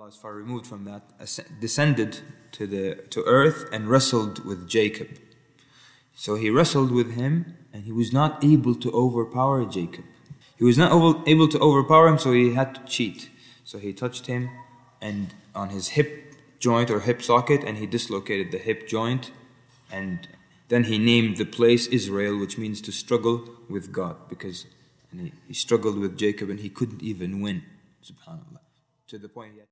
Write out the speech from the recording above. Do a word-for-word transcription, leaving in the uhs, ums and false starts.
Allah is far removed from that, descended to the to earth and wrestled with Jacob. So he wrestled with him and he was not able to overpower Jacob. He was not over, able to overpower him, so he had to cheat. So he touched him and on his hip joint or hip socket, and he dislocated the hip joint, and then he named the place Israel, which means to struggle with God, because and he, he struggled with Jacob and he couldn't even win, subhanAllah, to the point he had